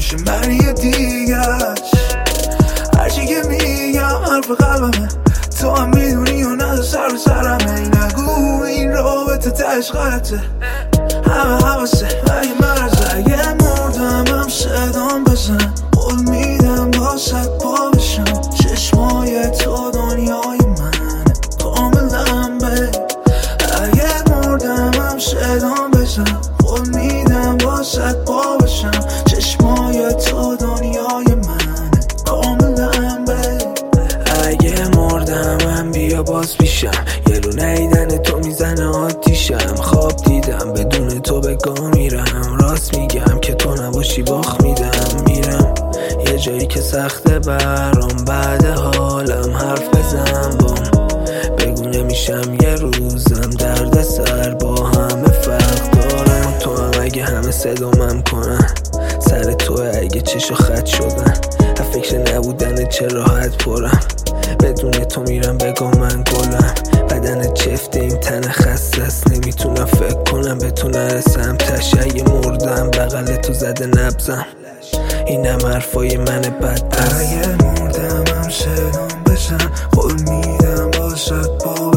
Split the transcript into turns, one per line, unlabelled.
میشه من یه دیگهش. هرچی که میگم حرف قلبمه، تو هم میدونی و نه سر به سرمه. نگو این رابطه تهش غلطه، همه حواسه ولی مرزه. اگه مردم هم صدام بزن، قول میدم با صد پا بشم. چشمای تو دنیای منه کاملا بی. اگه مردم هم صدام بزن، قول میدم با صد پا بشم. چشمای تو دنیای منه کاملا بی. اگه مردم هم بیا باز پیشم، یه رو نیدن تو میزنه آتیشم. خواب دیدم بدون تو به گاه میرم، راست میگم که تو نباشی باخت میدم. میرم یه جایی که سخته برام، بعد حالم حرف بزن بام. بگو نمیشم یه روزم درد سر با همه فرق دارم. تو هم اگه همه صدامم کنن، سر تو اگه چشو خط شدن. فکر نبودن چه راحت پرم، بدون تو میرم بگم من گلم. بدن چفته این تن خسته است، نمیتونم فکر کنم به تو نرسم. تشه مردم بغل تو زده نبزم، اینم حرفای من بدبست. اگه مردم هم صدام بزن، قول میدم با صد پا